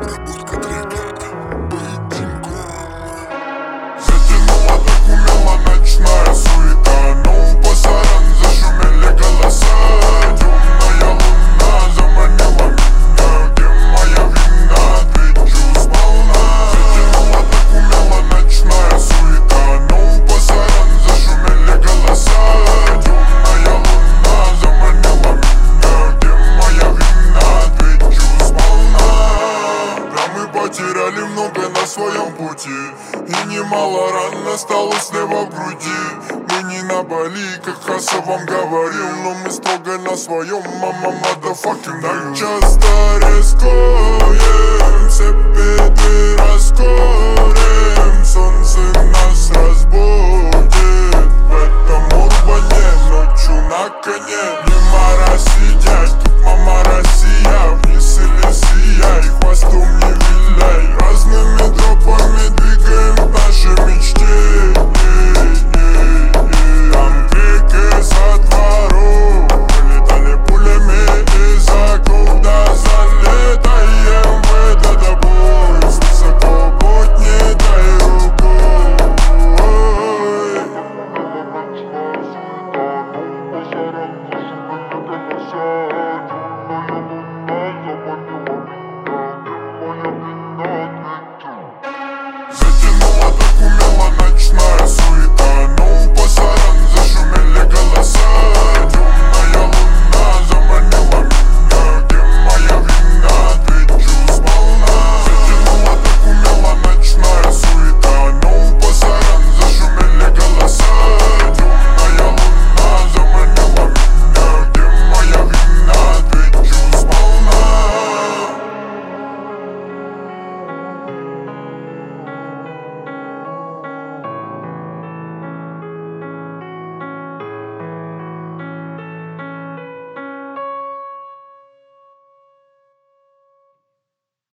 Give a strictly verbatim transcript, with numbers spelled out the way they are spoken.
Обработка трека поединком. Затянула так умело ночная суета, но у пасаран зашумели голоса. Темная луна заманила меня, где моя вина, отвечу сполна. Затянула так умело ночная суета, но у пасаран зашумели голоса. Темная луна заманила меня, где моя вина, отвечу сполна. Да, мы потеряли много на своем пути, и немало ран осталось слева в груди. Мы не на Бали, как Хаса вам говорил, но мы строго на своем, мама, motherfucking. Так часто рискуем, все беды раскроем, солнце нас разбудит.